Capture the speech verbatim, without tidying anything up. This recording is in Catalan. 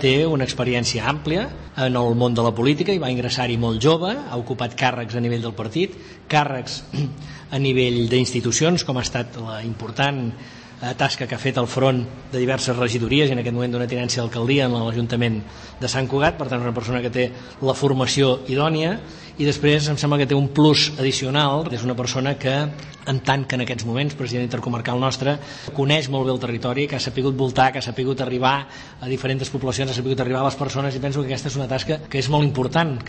té una experiència àmplia en el món de la política i va ingressar-hi molt jove, ha ocupat càrrecs a nivell del partit, càrrecs a nivell d'institucions, com ha estat la important tasca que ha fet al front de diverses regidories i en aquest moment d'una tinència d'alcaldia en l'Ajuntament de Sant Cugat. Per tant, és una persona que té la formació idònia i després em sembla que té un plus addicional. És una persona que, en tant que en aquests moments president intercomarcal nostre, coneix molt bé el territori, que ha sapigut voltar, que ha sapigut arribar a diferents poblacions, ha sapigut arribar a les persones, i penso que aquesta és una tasca que és molt important.